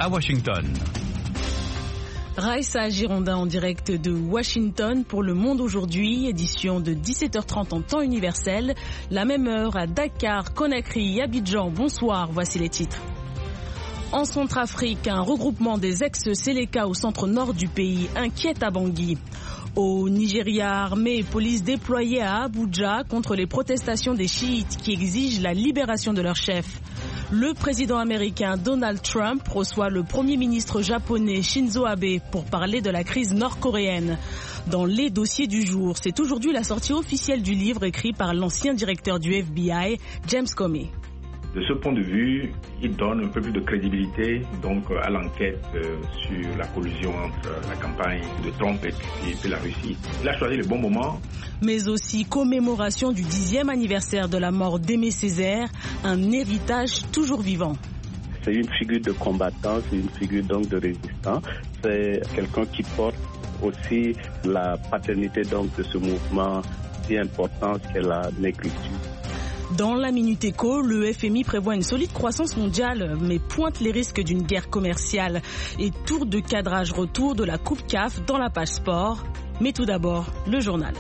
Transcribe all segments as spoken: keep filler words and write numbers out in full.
à Washington. Raissa Girondin en direct de Washington pour Le Monde aujourd'hui, édition de dix-sept heures trente en temps universel. La même heure à Dakar, Conakry, Abidjan. Bonsoir, voici les titres. En Centrafrique, un regroupement des ex-Séléka au centre nord du pays inquiète à Bangui. Au Nigeria, armée et police déployées à Abuja contre les protestations des chiites qui exigent la libération de leur chef. Le président américain Donald Trump reçoit le premier ministre japonais Shinzo Abe pour parler de la crise nord-coréenne. Dans les dossiers du jour, c'est aujourd'hui la sortie officielle du livre écrit par l'ancien directeur du F B I, James Comey. De ce point de vue, il donne un peu plus de crédibilité donc à l'enquête euh, sur la collusion entre la campagne de Trump et, et, et la Russie. Il a choisi le bon moment. Mais aussi commémoration du dixième anniversaire de la mort d'Aimé Césaire, un héritage toujours vivant. C'est une figure de combattant, c'est une figure donc de résistant. C'est quelqu'un qui porte aussi la paternité donc de ce mouvement si important qu'est la négritude. Dans la Minute Éco, le F M I prévoit une solide croissance mondiale, mais pointe les risques d'une guerre commerciale. Et tour de cadrage retour de la Coupe C A F dans la page sport. Mais tout d'abord, le journal.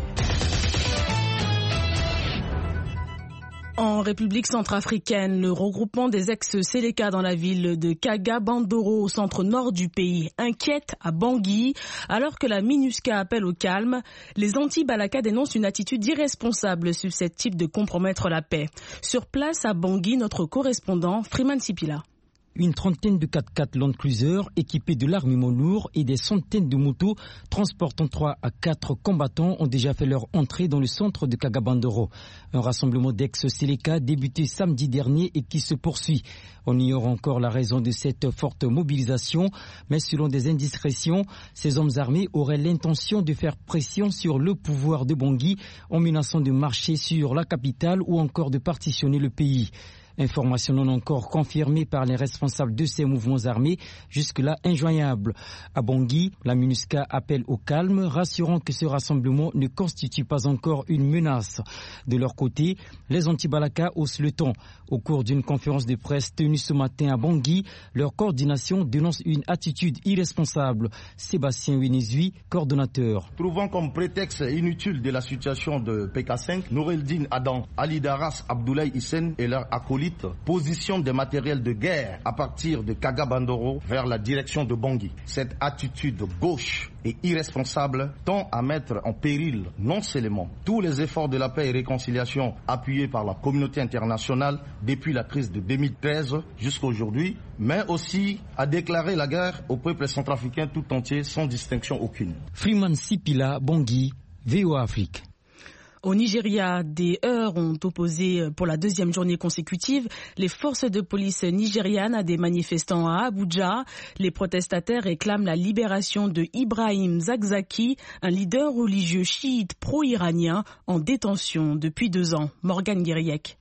En République centrafricaine, le regroupement des ex-Séléka dans la ville de Kaga-Bandoro au centre nord du pays inquiète à Bangui. Alors que la MINUSCA appelle au calme, les anti-Balaka dénoncent une attitude irresponsable susceptible de compromettre la paix. Sur place à Bangui, notre correspondant Freeman Sipila. Une trentaine de quatre-quatre Land Cruiser équipés de l'armement lourd et des centaines de motos transportant trois à quatre combattants ont déjà fait leur entrée dans le centre de Kaga-Bandoro. Un rassemblement d'ex-Séléka débuté samedi dernier et qui se poursuit. On ignore encore la raison de cette forte mobilisation, mais selon des indiscrétions, ces hommes armés auraient l'intention de faire pression sur le pouvoir de Bangui en menaçant de marcher sur la capitale ou encore de partitionner le pays. Information non encore confirmée par les responsables de ces mouvements armés, jusque-là injoignables. À Bangui, la MINUSCA appelle au calme, rassurant que ce rassemblement ne constitue pas encore une menace. De leur côté, les anti-Balaka haussent le ton. Au cours d'une conférence de presse tenue ce matin à Bangui, leur coordination dénonce une attitude irresponsable. Sébastien Winizui, coordonnateur. Trouvant comme prétexte inutile de la situation de P K cinq, Noureldine Adam, Ali Daras, Abdoulaye Hissène et leurs acolytes position des matériels de guerre à partir de Kaga-Bandoro vers la direction de Bangui. Cette attitude gauche et irresponsable tend à mettre en péril non seulement tous les efforts de la paix et réconciliation appuyés par la communauté internationale depuis la crise de deux mille treize jusqu'à aujourd'hui, mais aussi à déclarer la guerre au peuple centrafricain tout entier sans distinction aucune. Freeman Sipila, Bangui, V O A Afrique. Au Nigeria, des heurts ont opposé pour la deuxième journée consécutive les forces de police nigérianes à des manifestants à Abuja. Les protestataires réclament la libération de Ibrahim Zakzaki, un leader religieux chiite pro-iranien en détention depuis deux ans. Morgane Guiriec.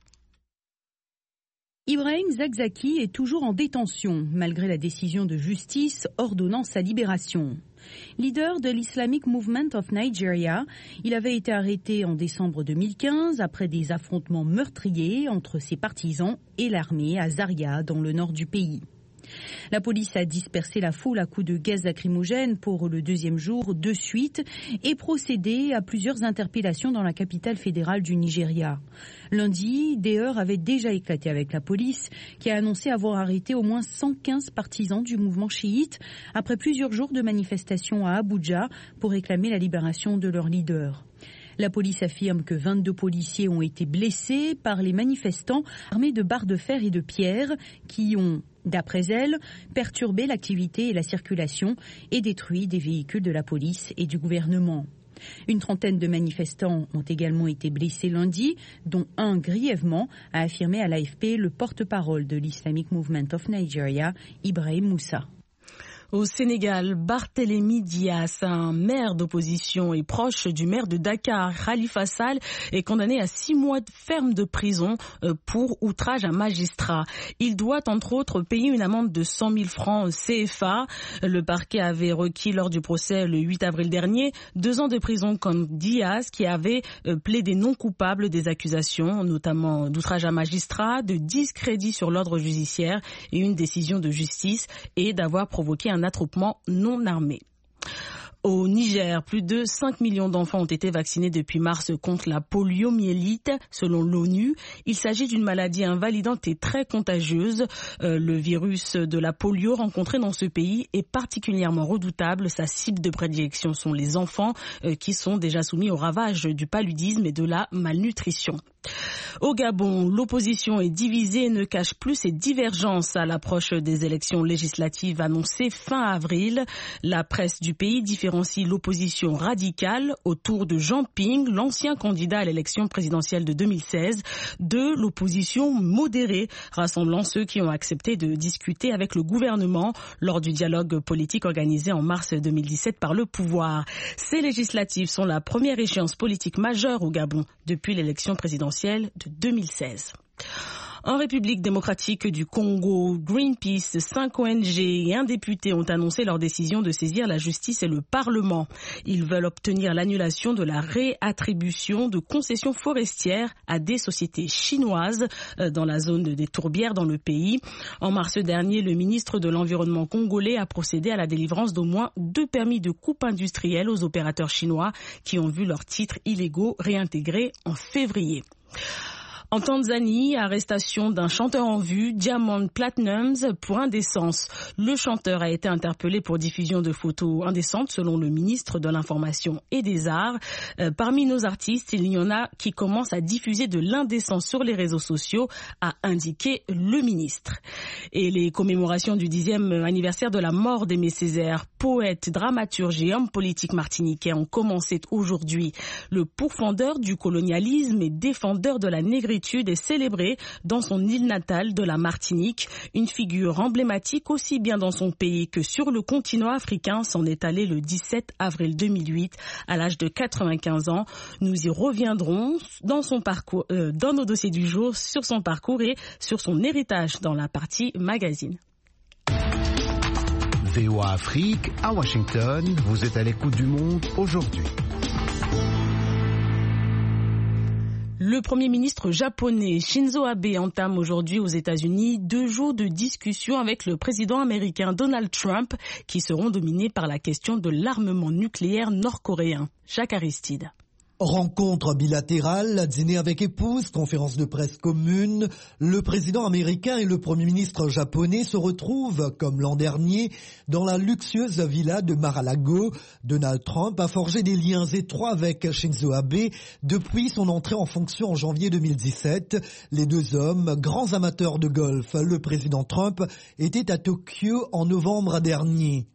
Ibrahim Zakzaki est toujours en détention, malgré la décision de justice ordonnant sa libération. Leader de l'Islamic Movement of Nigeria, il avait été arrêté en décembre deux mille quinze après des affrontements meurtriers entre ses partisans et l'armée à Zaria, dans le nord du pays. La police a dispersé la foule à coups de gaz lacrymogène pour le deuxième jour de suite et procédé à plusieurs interpellations dans la capitale fédérale du Nigeria. Lundi, des heurts avaient déjà éclaté avec la police qui a annoncé avoir arrêté au moins cent quinze partisans du mouvement chiite après plusieurs jours de manifestations à Abuja pour réclamer la libération de leur leader. La police affirme que vingt-deux policiers ont été blessés par les manifestants armés de barres de fer et de pierres qui ont, d'après elle, perturbé l'activité et la circulation et détruit des véhicules de la police et du gouvernement. Une trentaine de manifestants ont également été blessés lundi, dont un grièvement, a affirmé à l'A F P le porte-parole de l'Islamic Movement of Nigeria, Ibrahim Moussa. Au Sénégal, Barthélémy Dias, un maire d'opposition et proche du maire de Dakar, Khalifa Sall, est condamné à six mois ferme de prison pour outrage à magistrat. Il doit entre autres payer une amende de cent mille francs C F A. Le parquet avait requis lors du procès le huit avril dernier deux ans de prison contre Dias, qui avait plaidé non coupable des accusations, notamment d'outrage à magistrat, de discrédit sur l'ordre judiciaire et une décision de justice, et d'avoir provoqué un attroupement non armé. Au Niger, plus de cinq millions d'enfants ont été vaccinés depuis mars contre la poliomyélite, selon l'ONU. Il s'agit d'une maladie invalidante et très contagieuse. Euh, le virus de la polio rencontré dans ce pays est particulièrement redoutable. Sa cible de prédilection sont les enfants euh, qui sont déjà soumis au ravage du paludisme et de la malnutrition. Au Gabon, l'opposition est divisée et ne cache plus ses divergences à l'approche des élections législatives annoncées fin avril. La presse du pays différencie l'opposition radicale autour de Jean Ping, l'ancien candidat à l'élection présidentielle de deux mille seize, de l'opposition modérée, rassemblant ceux qui ont accepté de discuter avec le gouvernement lors du dialogue politique organisé en mars deux mille dix-sept par le pouvoir. Ces législatives sont la première échéance politique majeure au Gabon depuis l'élection présidentielle de deux mille seize. En République démocratique du Congo, Greenpeace, cinq O N G et un député ont annoncé leur décision de saisir la justice et le Parlement. Ils veulent obtenir l'annulation de la réattribution de concessions forestières à des sociétés chinoises dans la zone des tourbières dans le pays. En mars dernier, le ministre de l'Environnement congolais a procédé à la délivrance d'au moins deux permis de coupe industrielle aux opérateurs chinois qui ont vu leurs titres illégaux réintégrés en février. En Tanzanie, arrestation d'un chanteur en vue, Diamond Platnumz, pour indécence. Le chanteur a été interpellé pour diffusion de photos indécentes, selon le ministre de l'Information et des Arts. Euh, parmi nos artistes, il y en a qui commencent à diffuser de l'indécence sur les réseaux sociaux, a indiqué le ministre. Et les commémorations du dixième anniversaire de la mort d'Aimé Césaire, poète, dramaturge et homme politique martiniquais, ont commencé aujourd'hui. Le pourfendeur du colonialisme et défendeur de la négritude est célébré dans son île natale de la Martinique, une figure emblématique aussi bien dans son pays que sur le continent africain, s'en est allé le dix-sept avril deux mille huit à l'âge de quatre-vingt-quinze ans. Nous y reviendrons dans son parcours, euh, dans nos dossiers du jour, sur son parcours et sur son héritage dans la partie magazine. V O A Afrique à Washington, vous êtes à l'écoute du monde aujourd'hui. Le Premier ministre japonais Shinzo Abe entame aujourd'hui aux États-Unis deux jours de discussion avec le président américain Donald Trump qui seront dominés par la question de l'armement nucléaire nord-coréen. Jacques Aristide. Rencontre bilatérale, dîner avec épouse, conférence de presse commune, le président américain et le premier ministre japonais se retrouvent, comme l'an dernier, dans la luxueuse villa de Mar-a-Lago. Donald Trump a forgé des liens étroits avec Shinzo Abe depuis son entrée en fonction en janvier deux mille dix-sept. Les deux hommes, grands amateurs de golf, le président Trump était à Tokyo en novembre dernier.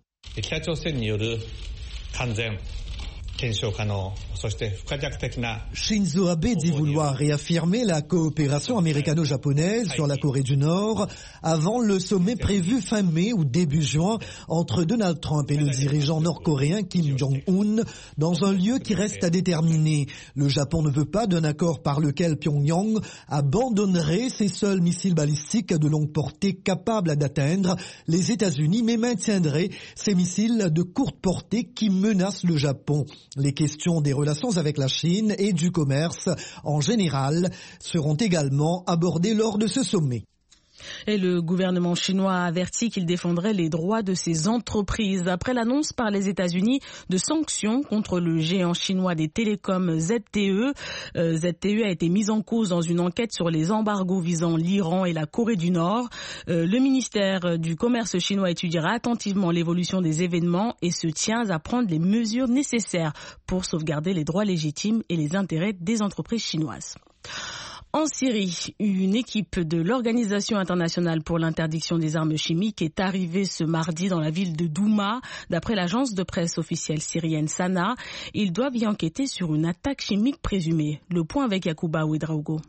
Shinzo Abe dit vouloir réaffirmer la coopération américano-japonaise sur la Corée du Nord avant le sommet prévu fin mai ou début juin entre Donald Trump et le dirigeant nord-coréen Kim Jong-un dans un lieu qui reste à déterminer. Le Japon ne veut pas d'un accord par lequel Pyongyang abandonnerait ses seuls missiles balistiques de longue portée capables d'atteindre les États-Unis, mais maintiendrait ses missiles de courte portée qui menacent le Japon. Les questions des relations avec la Chine et du commerce en général seront également abordées lors de ce sommet. Et le gouvernement chinois a averti qu'il défendrait les droits de ses entreprises après l'annonce par les États-Unis de sanctions contre le géant chinois des télécoms Z T E. Euh, Z T E a été mise en cause dans une enquête sur les embargos visant l'Iran et la Corée du Nord. Euh, le ministère du Commerce chinois étudiera attentivement l'évolution des événements et se tient à prendre les mesures nécessaires pour sauvegarder les droits légitimes et les intérêts des entreprises chinoises. En Syrie, une équipe de l'Organisation internationale pour l'interdiction des armes chimiques est arrivée ce mardi dans la ville de Douma. D'après l'agence de presse officielle syrienne Sana, ils doivent y enquêter sur une attaque chimique présumée. Le point avec Yacouba Ouedraogo.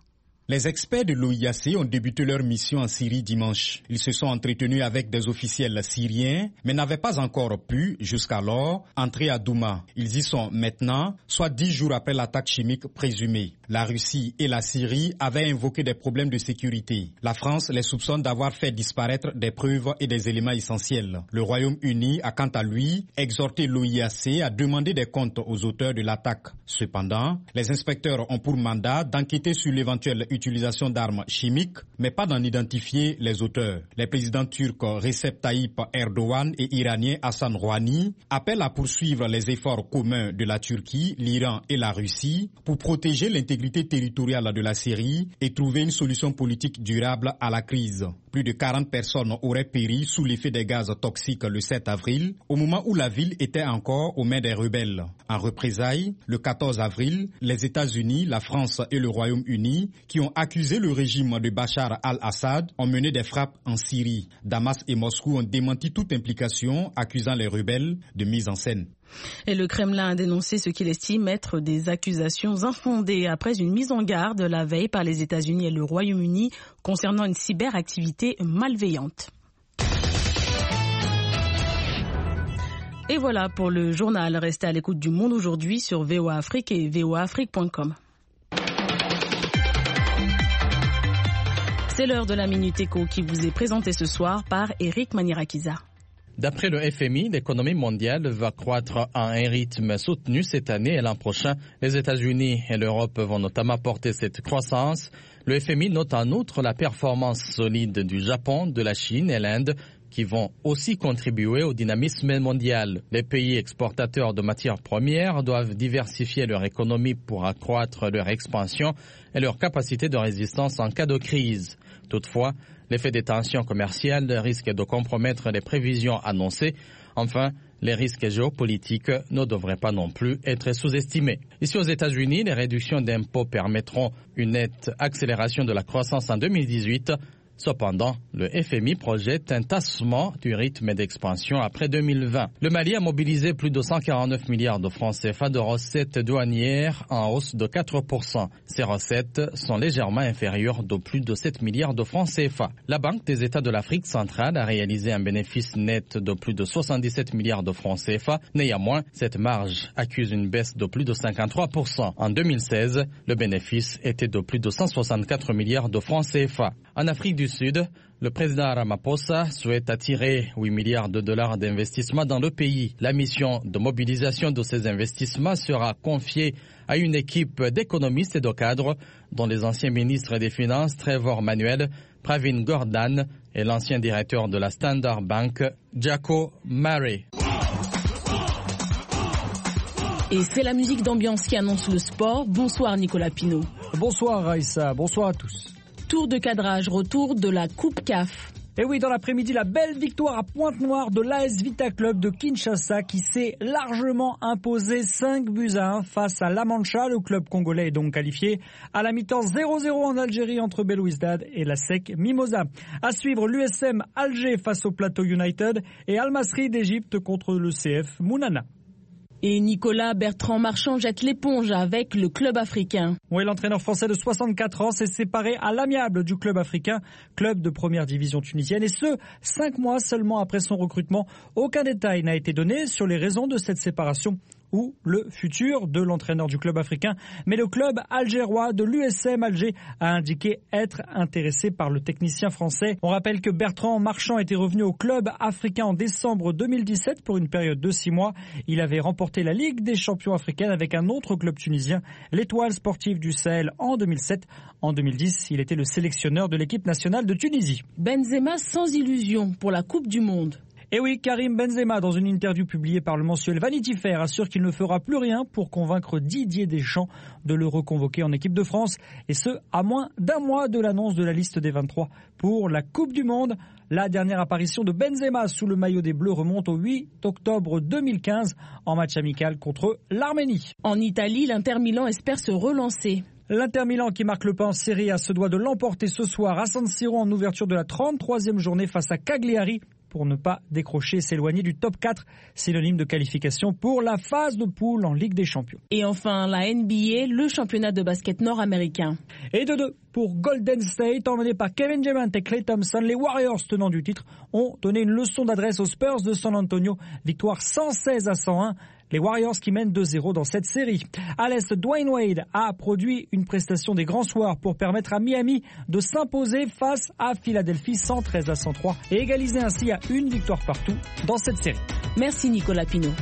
Les experts de l'O I A C ont débuté leur mission en Syrie dimanche. Ils se sont entretenus avec des officiels syriens, mais n'avaient pas encore pu, jusqu'alors, entrer à Douma. Ils y sont maintenant, soit dix jours après l'attaque chimique présumée. La Russie et la Syrie avaient invoqué des problèmes de sécurité. La France les soupçonne d'avoir fait disparaître des preuves et des éléments essentiels. Le Royaume-Uni a quant à lui exhorté l'O I A C à demander des comptes aux auteurs de l'attaque. Cependant, les inspecteurs ont pour mandat d'enquêter sur l'éventuelle utilisation d'armes chimiques, mais pas d'en identifier les auteurs. Les présidents turcs Recep Tayyip Erdogan et iranien Hassan Rouhani appellent à poursuivre les efforts communs de la Turquie, l'Iran et la Russie pour protéger l'intégrité territoriale de la Syrie et trouver une solution politique durable à la crise. Plus de quarante personnes auraient péri sous l'effet des gaz toxiques le sept avril, au moment où la ville était encore aux mains des rebelles. En représailles, le quatorze avril, les États-Unis, la France et le Royaume-Uni, qui ont accusé le régime de Bachar al-Assad, ont mené des frappes en Syrie. Damas et Moscou ont démenti toute implication, accusant les rebelles de mise en scène. Et le Kremlin a dénoncé ce qu'il estime être des accusations infondées après une mise en garde la veille par les États-Unis et le Royaume-Uni concernant une cyberactivité malveillante. Et voilà pour le journal. Restez à l'écoute du Monde aujourd'hui sur V O A Afrique et v o a afrique point com. C'est l'heure de la Minute Éco qui vous est présentée ce soir par Eric Manirakiza. D'après le F M I, l'économie mondiale va croître à un rythme soutenu cette année et l'an prochain. Les États-Unis et l'Europe vont notamment porter cette croissance. Le F M I note en outre la performance solide du Japon, de la Chine et l'Inde, qui vont aussi contribuer au dynamisme mondial. Les pays exportateurs de matières premières doivent diversifier leur économie pour accroître leur expansion et leur capacité de résistance en cas de crise. Toutefois, l'effet des tensions commerciales risque de compromettre les prévisions annoncées. Enfin, les risques géopolitiques ne devraient pas non plus être sous-estimés. Ici aux États-Unis, les réductions d'impôts permettront une nette accélération de la croissance en deux mille dix-huit. Cependant, le F M I projette un tassement du rythme d'expansion après deux mille vingt. Le Mali a mobilisé plus de cent quarante-neuf milliards de francs C F A de recettes douanières en hausse de quatre pour cent. Ces recettes sont légèrement inférieures de plus de sept milliards de francs C F A. La Banque des États de l'Afrique centrale a réalisé un bénéfice net de plus de soixante-dix-sept milliards de francs C F A. Néanmoins, cette marge accuse une baisse de plus de cinquante-trois pour cent. En deux mille seize, le bénéfice était de plus de cent soixante-quatre milliards de francs C F A. En Afrique du Sud, le président Ramaphosa souhaite attirer huit milliards de dollars d'investissement dans le pays. La mission de mobilisation de ces investissements sera confiée à une équipe d'économistes et de cadres, dont les anciens ministres des Finances Trevor Manuel, Pravin Gordhan et l'ancien directeur de la Standard Bank, Jaco Murray. Et c'est la musique d'ambiance qui annonce le sport. Bonsoir Nicolas Pinault. Bonsoir Raïssa, bonsoir à tous. Tour de cadrage, retour de la Coupe C A F. Et oui, dans l'après-midi, la belle victoire à Pointe-Noire de l'A S Vita Club de Kinshasa qui s'est largement imposé cinq buts à un face à La Mancha. Le club congolais est donc qualifié. À la mi-temps, zéro zéro en Algérie entre Belouizdad et la S E C Mimosa. À suivre, l'U S M Alger face au Plateau United et Al Masry d'Égypte contre le C F Mounana. Et Nicolas Bertrand Marchand jette l'éponge avec le club africain. Oui, l'entraîneur français de soixante-quatre ans s'est séparé à l'amiable du club africain, club de première division tunisienne, et ce, cinq mois seulement après son recrutement. Aucun détail n'a été donné sur les raisons de cette séparation ou le futur de l'entraîneur du club africain. Mais le club algérois de l'U S M Alger a indiqué être intéressé par le technicien français. On rappelle que Bertrand Marchand était revenu au club africain en décembre deux mille dix-sept pour une période de six mois. Il avait remporté la Ligue des champions africaine avec un autre club tunisien, l'Étoile sportive du Sahel, en deux mille sept. En deux mille dix, il était le sélectionneur de l'équipe nationale de Tunisie. Benzema sans illusion pour la Coupe du Monde. Et oui, Karim Benzema, dans une interview publiée par le mensuel Vanity Fair, assure qu'il ne fera plus rien pour convaincre Didier Deschamps de le reconvoquer en équipe de France. Et ce, à moins d'un mois de l'annonce de la liste des vingt-trois pour la Coupe du Monde. La dernière apparition de Benzema sous le maillot des Bleus remonte au huit octobre deux mille quinze en match amical contre l'Arménie. En Italie, l'Inter Milan espère se relancer. L'Inter Milan qui marque le pas en Serie A se doit de l'emporter ce soir à San Siro en ouverture de la trente-troisième journée face à Cagliari. pour ne pas décrocher et s'éloigner du top quatre, synonyme de qualification pour la phase de poule en Ligue des Champions. Et enfin, la N B A, le championnat de basket nord-américain. Et de deux pour Golden State, emmené par Kevin Durant et Klay Thompson. Les Warriors, tenants du titre, ont donné une leçon d'adresse aux Spurs de San Antonio. Victoire cent seize à cent un. Les Warriors qui mènent deux zéro dans cette série. À l'Est, Dwayne Wade a produit une prestation des grands soirs pour permettre à Miami de s'imposer face à Philadelphie cent treize à cent trois et égaliser ainsi à une victoire partout dans cette série. Merci Nicolas Pinault.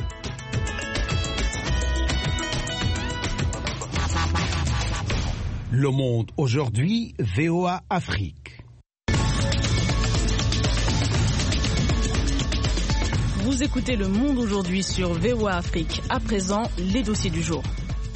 Le Monde aujourd'hui, V O A Afrique. Vous écoutez Le Monde aujourd'hui sur V O A Afrique. À présent, les dossiers du jour.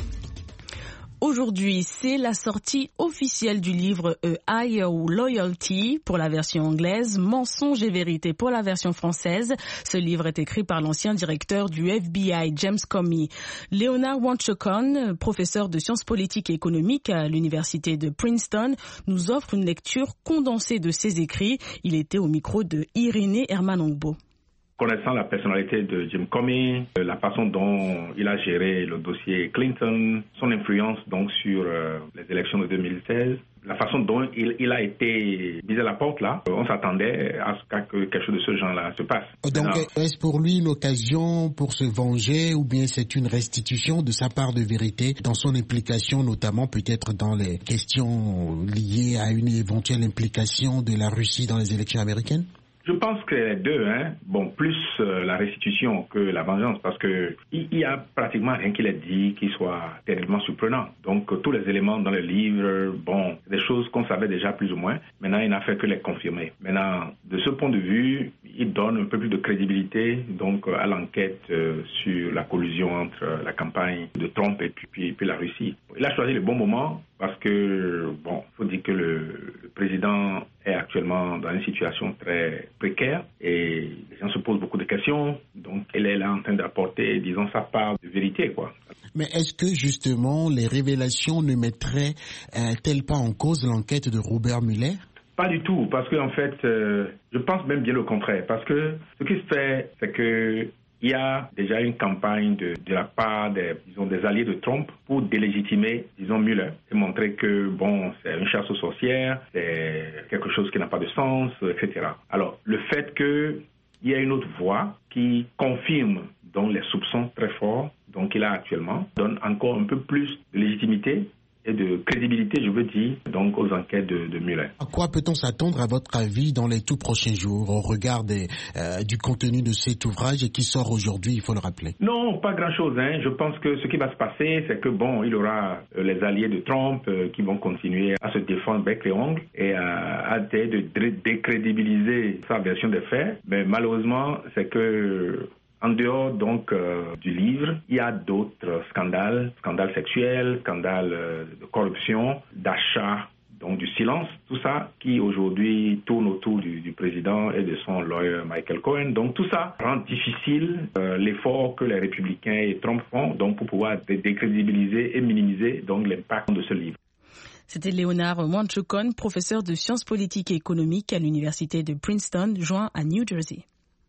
Aujourd'hui, c'est la sortie officielle du livre A Higher Loyalty pour la version anglaise, Mensonges et vérité pour la version française. Ce livre est écrit par l'ancien directeur du F B I, James Comey. Leonard Wanchokon, professeur de sciences politiques et économiques à l'université de Princeton, nous offre une lecture condensée de ses écrits. Il était au micro de Irénée Hermanongbo. Connaissant la personnalité de Jim Comey, la façon dont il a géré le dossier Clinton, son influence donc sur euh, les élections de deux mille seize, la façon dont il, il a été mis à la porte là, on s'attendait à ce que quelque chose de ce genre-là se passe. Donc Maintenant, est-ce pour lui l'occasion pour se venger ou bien c'est une restitution de sa part de vérité dans son implication, notamment peut-être dans les questions liées à une éventuelle implication de la Russie dans les élections américaines? Je pense que les deux, hein, bon, plus euh, la restitution que la vengeance, parce que il y, y a pratiquement rien qu'il ait dit qui soit terriblement surprenant. Donc euh, tous les éléments dans le livre, bon, des choses qu'on savait déjà plus ou moins. Maintenant, il n'a fait que les confirmer. Maintenant, de ce point de vue, il donne un peu plus de crédibilité donc euh, à l'enquête euh, sur la collusion entre euh, la campagne de Trump et puis, puis, puis la Russie. Il a choisi le bon moment parce que, bon, il faut dire que le, le président est actuellement dans une situation très précaire et les gens se posent beaucoup de questions. Donc, elle est là en train d'apporter, disons, sa part de vérité, quoi. Mais est-ce que, justement, les révélations ne mettraient-elles euh, pas en cause l'enquête de Robert Mueller? Pas du tout, parce qu'en fait, euh, je pense même bien le contraire. Parce que ce qui se fait, c'est que il y a déjà une campagne de, de la part des, disons, des alliés de Trump pour délégitimer, disons, Mueller et montrer que, bon, c'est une chasse aux sorcières, c'est quelque chose qui n'a pas de sens, et cetera. Alors, le fait qu'il y a une autre voix qui confirme donc les soupçons très forts, donc qu'il a actuellement, donne encore un peu plus de légitimité et de crédibilité, je veux dire, donc aux enquêtes de, de Mueller. À quoi peut-on s'attendre, à votre avis, dans les tout prochains jours, au regard des, euh, du contenu de cet ouvrage et qui sort aujourd'hui, il faut le rappeler? Non, pas grand-chose. Hein. Je pense que ce qui va se passer, c'est que, bon, il y aura euh, les alliés de Trump euh, qui vont continuer à se défendre bec et ongles et à, à de, de décrédibiliser sa version des faits. Mais malheureusement, c'est que en dehors donc euh, du livre, il y a d'autres scandales, scandales sexuels, scandales euh, de corruption, d'achat, donc du silence, tout ça qui aujourd'hui tourne autour du, du président et de son lawyer Michael Cohen. Donc tout ça rend difficile euh, l'effort que les républicains et Trump font donc pour pouvoir dé- décrédibiliser et minimiser donc l'impact de ce livre. C'était Leonard Wanchokon, professeur de sciences politiques et économiques à l'université de Princeton, joint à New Jersey.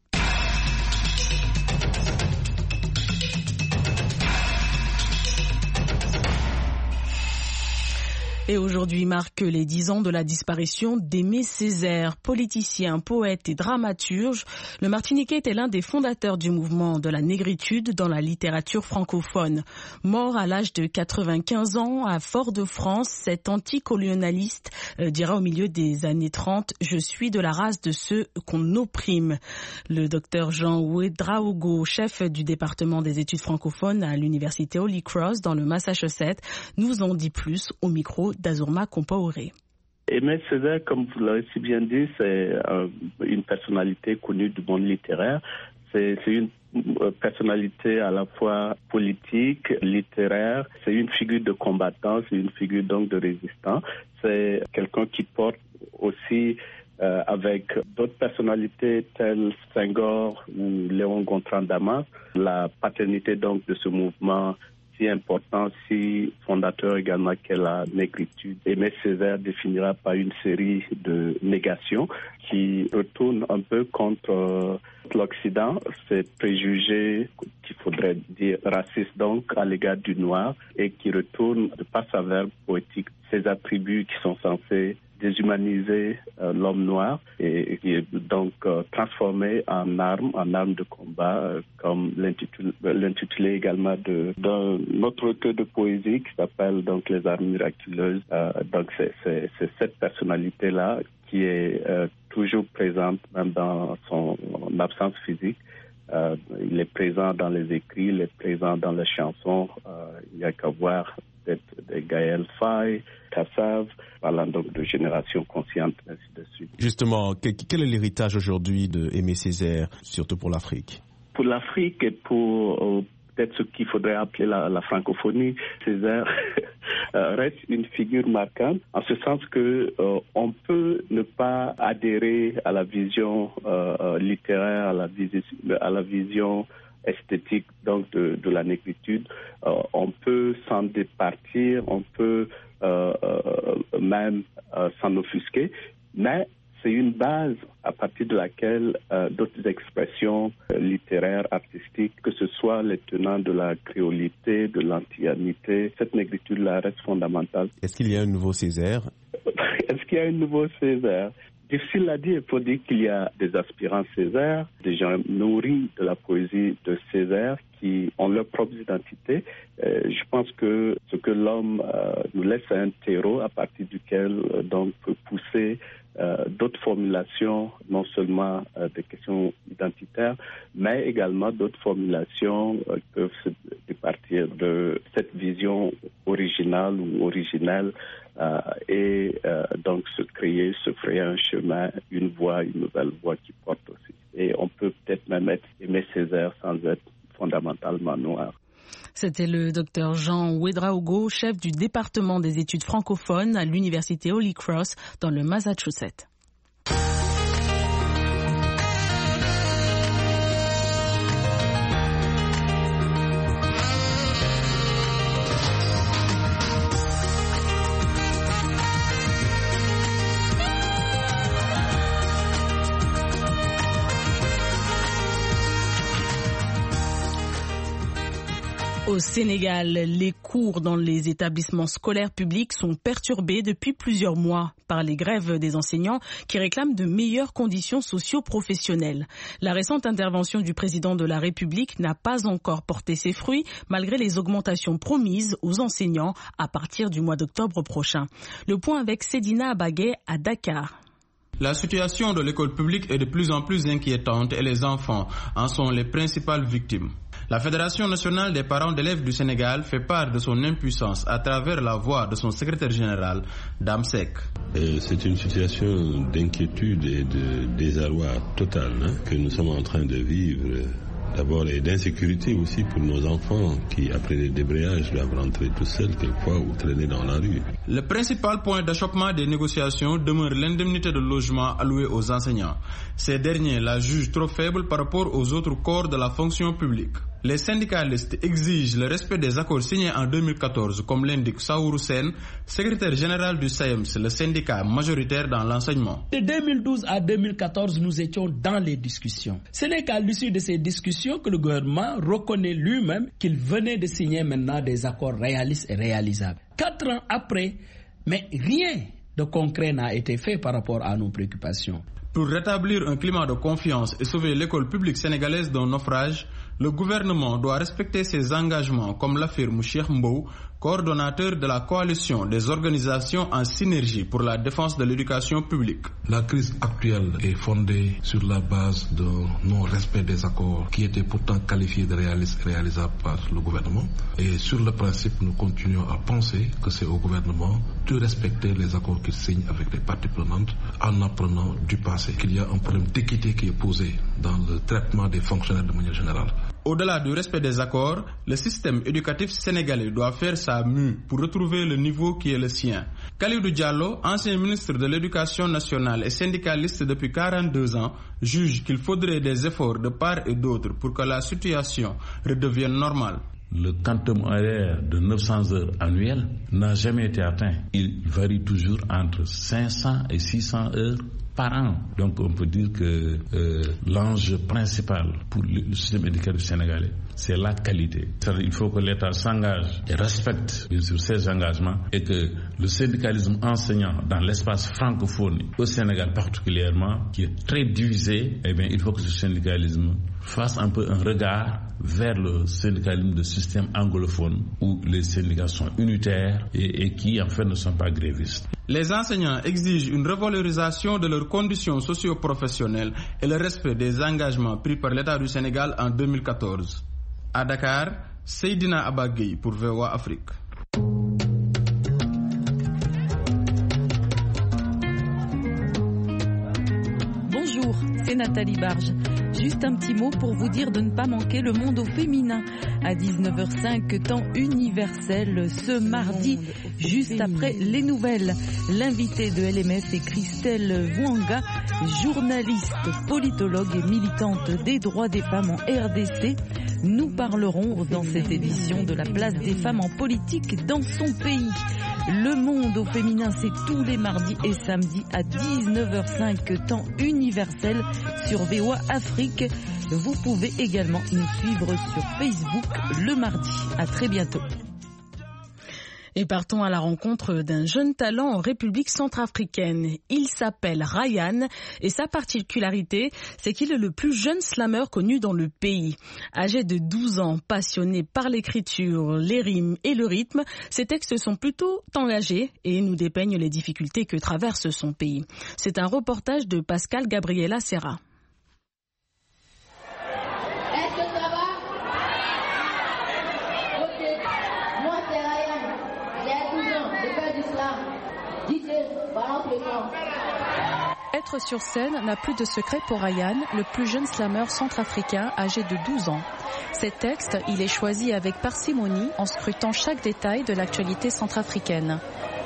Et aujourd'hui marque les dix ans de la disparition d'Aimé Césaire, politicien, poète et dramaturge. Le Martiniquais était l'un des fondateurs du mouvement de la négritude dans la littérature francophone. Mort à l'âge de quatre-vingt-quinze ans à Fort-de-France, cet anticolonialiste euh, dira au milieu des années trente « Je suis de la race de ceux qu'on opprime ». Le docteur Jean Ouedraogo, chef du département des études francophones à l'université Holy Cross dans le Massachusetts, nous en dit plus au micro d'Azurma Compaoré. Aimé Césaire, comme vous l'avez si bien dit, c'est euh, une personnalité connue du monde littéraire. C'est, c'est une personnalité à la fois politique, littéraire. C'est une figure de combattant, c'est une figure donc de résistant. C'est quelqu'un qui porte aussi euh, avec d'autres personnalités telles Senghor ou Léon Gontran Damas la paternité donc de ce mouvement si important, si fondateur également qu'est la négritude. Aimé Césaire définira par une série de négations qui retournent un peu contre euh, l'Occident, ces préjugés qu'il faudrait dire racistes donc à l'égard du noir, et qui retournent de par sa verbe poétique ces attributs qui sont censés déshumaniser euh, l'homme noir et qui est donc euh, transformé en arme, en arme de combat, euh, comme l'intitulé également de, d'un autre recueil de poésie qui s'appelle donc Les armes miraculeuses. Euh, donc c'est, c'est, c'est cette personnalité-là qui est euh, toujours présente même dans son absence physique. Euh, il est présent dans les écrits, il est présent dans les chansons. Euh, il n'y a qu'à voir peut-être des Gaël Faye, Kassav, parlant donc de génération consciente, ainsi de suite. Justement, quel est l'héritage aujourd'hui de Aimé Césaire, surtout pour l'Afrique? Pour l'Afrique et pour euh, peut-être ce qu'il faudrait appeler la, la francophonie, Césaire reste une figure marquante, en ce sens que euh, on peut ne pas adhérer à la vision euh, littéraire, à la, visi- à la vision esthétique donc de, de la négritude. Euh, on peut s'en départir, on peut euh, euh, même euh, s'en offusquer, mais c'est une base à partir de laquelle euh, d'autres expressions euh, littéraires, artistiques, que ce soit les tenants de la créolité, de l'antillanité, cette négritude-là reste fondamentale. Est-ce qu'il y a un nouveau Césaire? Est-ce qu'il y a un nouveau Césaire? Difficile à dire, il faut dire qu'il y a des aspirants Césaire, des gens nourris de la poésie de Césaire qui ont leur propre identité. Euh, je pense que ce que l'homme euh, nous laisse, c'est un terreau à partir duquel euh, donc peut pousser euh, d'autres formulations, non seulement euh, des questions identitaires, mais également d'autres formulations euh, qui peuvent se départir de cette vision originale ou originelle euh, et euh, donc se créer, se frayer un chemin, une voie, une nouvelle voie qui porte aussi. Et on peut peut-être même être Aimé Césaire sans être fondamentalement noir. C'était le docteur Jean Ouedraogo, chef du département des études francophones à l'université Holy Cross dans le Massachusetts. Au Sénégal, les cours dans les établissements scolaires publics sont perturbés depuis plusieurs mois par les grèves des enseignants qui réclament de meilleures conditions socio-professionnelles. La récente intervention du président de la République n'a pas encore porté ses fruits malgré les augmentations promises aux enseignants à partir du mois d'octobre prochain. Le point avec Sedina Abagué à Dakar. La situation de l'école publique est de plus en plus inquiétante et les enfants en sont les principales victimes. La Fédération nationale des parents d'élèves du Sénégal fait part de son impuissance à travers la voix de son secrétaire général, Dame Seck. Euh, c'est une situation d'inquiétude et de désarroi total hein, que nous sommes en train de vivre. D'abord, et d'insécurité aussi pour nos enfants qui, après les débrayages, doivent rentrer tout seuls quelquefois ou traîner dans la rue. Le principal point d'achoppement des négociations demeure l'indemnité de logement allouée aux enseignants. Ces derniers la jugent trop faible par rapport aux autres corps de la fonction publique. Les syndicalistes exigent le respect des accords signés en deux mille quatorze, comme l'indique Saourou Sen, secrétaire général du S A E M S, le syndicat majoritaire dans l'enseignement. De deux mille douze à deux mille quatorze, nous étions dans les discussions. Ce n'est qu'à l'issue de ces discussions que le gouvernement reconnaît lui-même qu'il venait de signer maintenant des accords réalistes et réalisables. Quatre ans après, mais rien de concret n'a été fait par rapport à nos préoccupations. Pour rétablir un climat de confiance et sauver l'école publique sénégalaise d'un naufrage, le gouvernement doit respecter ses engagements, comme l'affirme Cheikh Mbou, coordonnateur de la coalition des organisations en synergie pour la défense de l'éducation publique. La crise actuelle est fondée sur la base de non-respect des accords qui étaient pourtant qualifiés de réalistes et réalisables par le gouvernement. Et sur le principe, nous continuons à penser que c'est au gouvernement de respecter les accords qu'il signe avec les parties prenantes en apprenant du passé qu'il y a un problème d'équité qui est posé dans le traitement des fonctionnaires de manière générale. Au-delà du respect des accords, le système éducatif sénégalais doit faire sa mue pour retrouver le niveau qui est le sien. Khalidou Diallo, ancien ministre de l'Éducation nationale et syndicaliste depuis quarante-deux ans, juge qu'il faudrait des efforts de part et d'autre pour que la situation redevienne normale. le quantum horaire de neuf cents heures annuelles n'a jamais été atteint. Il varie toujours entre cinq cents et six cents heures par an. Donc on peut dire que euh, l'enjeu principal pour le système éducatif sénégalais, c'est la qualité. C'est-à-dire il faut que l'État s'engage et respecte bien sûr ses engagements et que le syndicalisme enseignant dans l'espace francophone au Sénégal particulièrement, qui est très divisé, eh bien il faut que ce syndicalisme fasse un peu un regard vers le syndicalisme de système anglophone où les syndicats sont unitaires et, et qui en fait ne sont pas grévistes. Les enseignants exigent une revalorisation de leurs conditions socio-professionnelles et le respect des engagements pris par l'État du Sénégal en deux mille quatorze. À Dakar, Seydina Abagui pour V O A Afrique. Bonjour, c'est Nathalie Barge. Juste un petit mot pour vous dire de ne pas manquer le monde au féminin à dix-neuf heures cinq, temps universel, ce mardi, juste après les nouvelles. L'invitée de L M F est Christelle Wanga, journaliste, politologue et militante des droits des femmes en R D C. Nous parlerons dans cette édition de la place des femmes en politique dans son pays. Le monde au féminin, c'est tous les mardis et samedis à dix-neuf heures cinq, temps universel sur V O A Afrique. Vous pouvez également nous suivre sur Facebook le mardi. À très bientôt. Et partons à la rencontre d'un jeune talent en République centrafricaine. Il s'appelle Ryan et sa particularité, c'est qu'il est le plus jeune slameur connu dans le pays. Âgé de douze ans, passionné par l'écriture, les rimes et le rythme, ses textes sont plutôt engagés et nous dépeignent les difficultés que traverse son pays. C'est un reportage de Pascal Gabriela Serra. Être sur scène n'a plus de secret pour Ryan, le plus jeune slameur centrafricain âgé de douze ans. Ses textes, il les choisit avec parcimonie en scrutant chaque détail de l'actualité centrafricaine.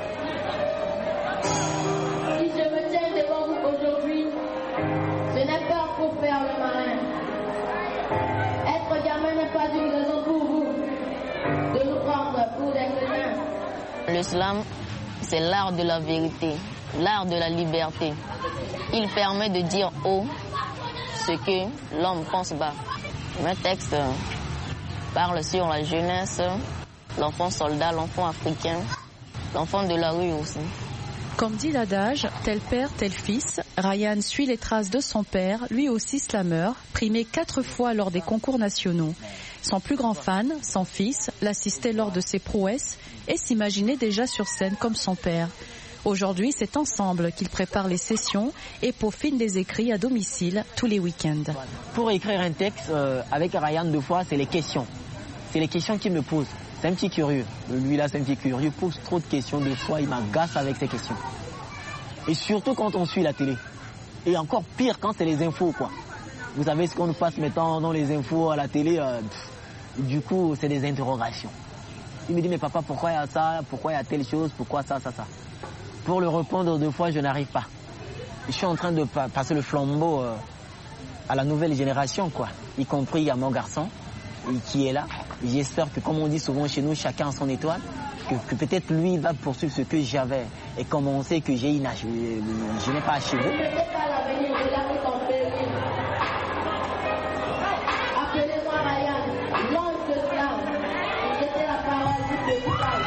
Si je me tiens devant vous aujourd'hui, ce n'est pas pour faire le malin. Être gamin n'est pas une raison pour vous de nous prendre pour des crétins. Le slam, c'est l'art de la vérité, l'art de la liberté. Il permet de dire haut ce que l'homme pense bas. Mes textes parlent sur la jeunesse, l'enfant soldat, l'enfant africain, l'enfant de la rue aussi. Comme dit l'adage, tel père, tel fils, Ryan suit les traces de son père, lui aussi slameur, primé quatre fois lors des concours nationaux. Son plus grand fan, son fils, l'assistait lors de ses prouesses et s'imaginait déjà sur scène comme son père. Aujourd'hui, c'est ensemble qu'ils préparent les sessions et peaufinent des écrits à domicile tous les week-ends. Pour écrire un texte euh, avec Ryan, deux fois, c'est les questions. C'est les questions qu'il me pose. C'est un petit curieux. Lui là, c'est un petit curieux. Il pose trop de questions. Des fois, il m'agace avec ses questions. Et surtout quand on suit la télé. Et encore pire quand c'est les infos, quoi. Vous savez ce qu'on nous passe maintenant dans les infos à la télé. Euh, pff, du coup, c'est des interrogations. Il me dit, mais papa, pourquoi il y a ça? Pourquoi il y a telle chose? Pourquoi ça, ça, ça? Pour le répondre deux fois, je n'arrive pas. Je suis en train de passer le flambeau euh, à la nouvelle génération, quoi. Y compris à mon garçon qui est là. J'espère que, comme on dit souvent chez nous, chacun a son étoile, que, que peut-être lui va poursuivre ce que j'avais. Et comme on sait que j'ai une je, je n'ai pas achevé. Appelez-moi Ryan, l'ange de slam. C'était la parole du peuple.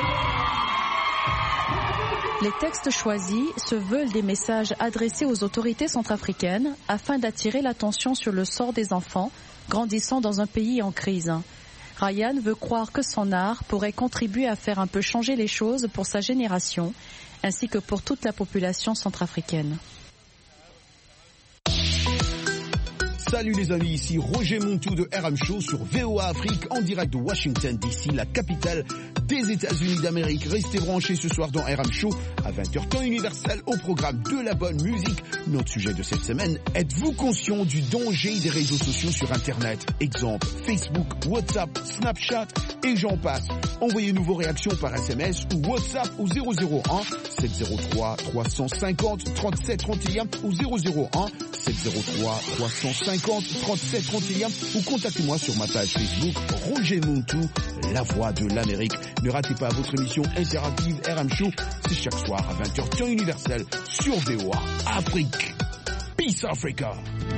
Les textes choisis se veulent des messages adressés aux autorités centrafricaines afin d'attirer l'attention sur le sort des enfants grandissant dans un pays en crise. Ryan veut croire que son art pourrait contribuer à faire un peu changer les choses pour sa génération, ainsi que pour toute la population centrafricaine. Salut les amis, ici Roger Montou de R M Show sur V O A Afrique en direct de Washington D C, la capitale des États-Unis d'Amérique. Restez branchés ce soir dans R M Show à vingt heures temps universel au programme de la bonne musique. Notre sujet de cette semaine, êtes-vous conscient du danger des réseaux sociaux sur Internet? Exemple, Facebook, WhatsApp, Snapchat et j'en passe. Envoyez-nous vos réactions par S M S ou WhatsApp au zéro zéro un sept zéro trois trois cent cinquante trente-sept trente et un ou zéro zéro un sept zéro trois trois cent cinquante trente-sept trente et un ou contactez-moi sur ma page Facebook Roger Montou, la voix de l'Amérique. Ne ratez pas votre émission interactive R M Show, c'est chaque soir à vingt heures temps universel sur V O A Afrique. Peace Africa.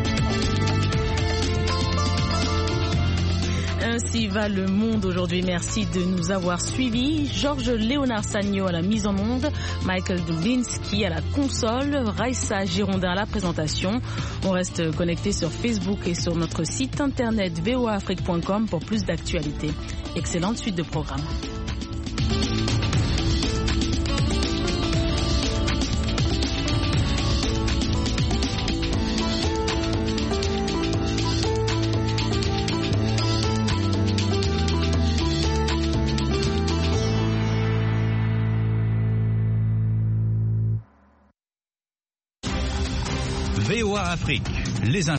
Ainsi va le monde aujourd'hui. Merci de nous avoir suivis. Georges Léonard Sagno à la mise en onde, Michael Dubinsky à la console, Raissa Girondin à la présentation. On reste connecté sur Facebook et sur notre site internet v o a afrique point com pour plus d'actualités. Excellente suite de programmes. V O A Afrique, les